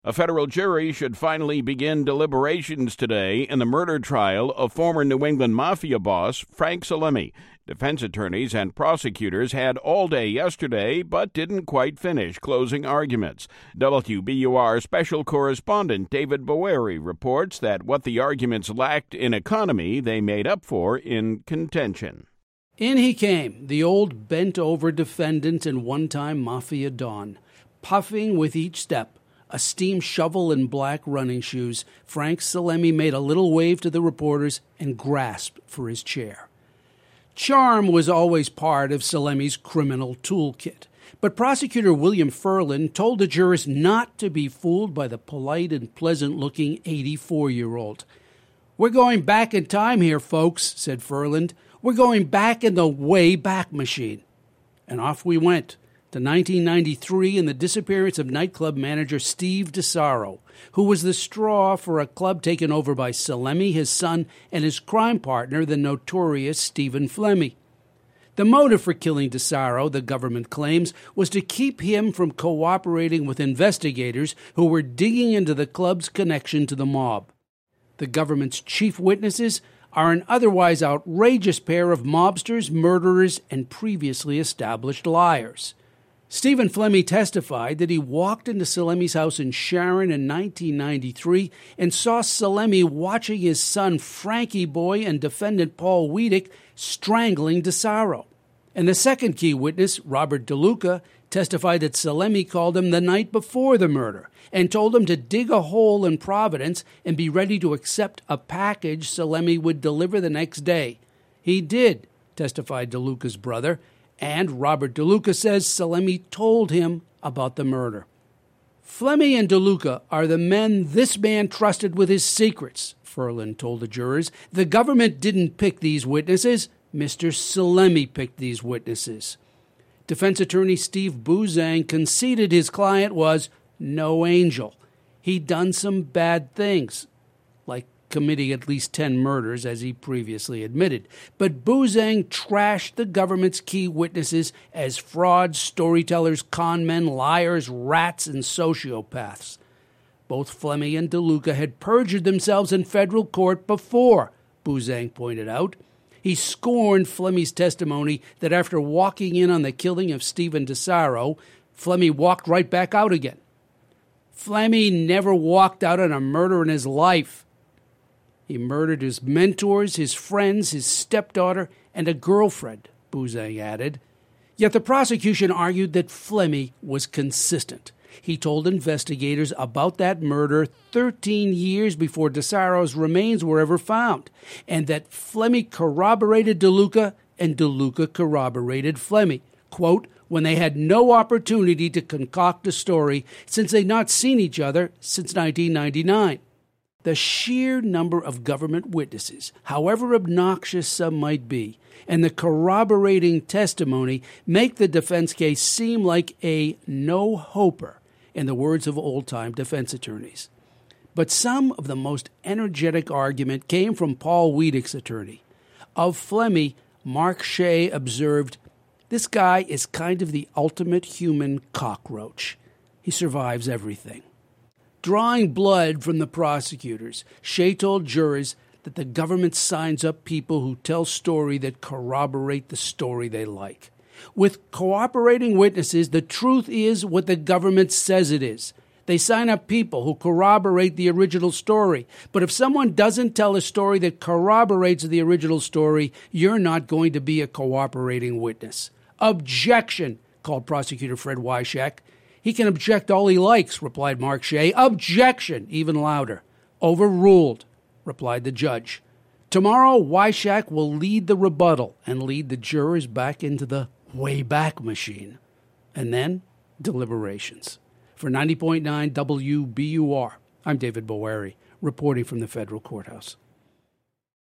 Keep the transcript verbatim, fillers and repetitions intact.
A federal jury should finally begin deliberations today in the murder trial of former New England Mafia boss Frank Salemme. Defense attorneys and prosecutors had all day yesterday, but didn't quite finish closing arguments. W B U R special correspondent David Boeri reports that what the arguments lacked in economy, they made up for in contention. In he came, the old bent-over defendant and one-time Mafia don, puffing with each step. A steam shovel and black running shoes, Frank Salemme made a little wave to the reporters and grasped for his chair. Charm was always part of Salemme's criminal toolkit, but prosecutor William Ferland told the jurors not to be fooled by the polite and pleasant-looking eighty-four-year-old. "We're going back in time here, folks," said Ferland. "We're going back in the way back machine." And off we went to nineteen ninety-three and the disappearance of nightclub manager Steve DeSaro, who was the straw for a club taken over by Salemme, his son, and his crime partner, the notorious Stephen Flemmi. The motive for killing DeSaro, the government claims, was to keep him from cooperating with investigators who were digging into the club's connection to the mob. The government's chief witnesses are an otherwise outrageous pair of mobsters, murderers, and previously established liars. Stephen Flemmi testified that he walked into Salemme's house in Sharon in nineteen ninety-three and saw Salemme watching his son Frankie Boy and defendant Paul Wiedek strangling DeSaro. And the second key witness, Robert DeLuca, testified that Salemme called him the night before the murder and told him to dig a hole in Providence and be ready to accept a package Salemme would deliver the next day. He did, testified DeLuca's brother, and Robert DeLuca says Salemme told him about the murder. Flemmi and DeLuca are the men this man trusted with his secrets, Ferland told the jurors. The government didn't pick these witnesses. Mister Salemme picked these witnesses. Defense attorney Steve Buzang conceded his client was no angel. He'd done some bad things, like committing at least ten murders, as he previously admitted. But Buzang trashed the government's key witnesses as frauds, storytellers, con men, liars, rats, and sociopaths. Both Flemmi and DeLuca had perjured themselves in federal court before, Buzang pointed out. He scorned Flemmi's testimony that after walking in on the killing of Stephen DeSaro, Flemmi walked right back out again. Flemmi never walked out on a murder in his life. He murdered his mentors, his friends, his stepdaughter, and a girlfriend, Buzang added. Yet the prosecution argued that Flemmi was consistent. He told investigators about that murder thirteen years before DeSaro's remains were ever found, and that Flemmi corroborated DeLuca and DeLuca corroborated Flemmi, quote, when they had no opportunity to concoct a story since they'd not seen each other since nineteen ninety-nine. The sheer number of government witnesses, however obnoxious some might be, and the corroborating testimony make the defense case seem like a no-hoper, in the words of old-time defense attorneys. But some of the most energetic argument came from Paul Wiedek's attorney. Of Flemmi, Mark Shea observed, "This guy is kind of the ultimate human cockroach. He survives everything." Drawing blood from the prosecutors, Shea told jurors that the government signs up people who tell stories that corroborate the story they like. With cooperating witnesses, the truth is what the government says it is. They sign up people who corroborate the original story. But if someone doesn't tell a story that corroborates the original story, you're not going to be a cooperating witness. Objection, called prosecutor Fred Wyshak. He can object all he likes, replied Mark Shea. Objection, even louder. Overruled, replied the judge. Tomorrow, Wyshak will lead the rebuttal and lead the jurors back into the way back machine. And then, deliberations. For ninety point nine W B U R, I'm David Boeri, reporting from the federal courthouse.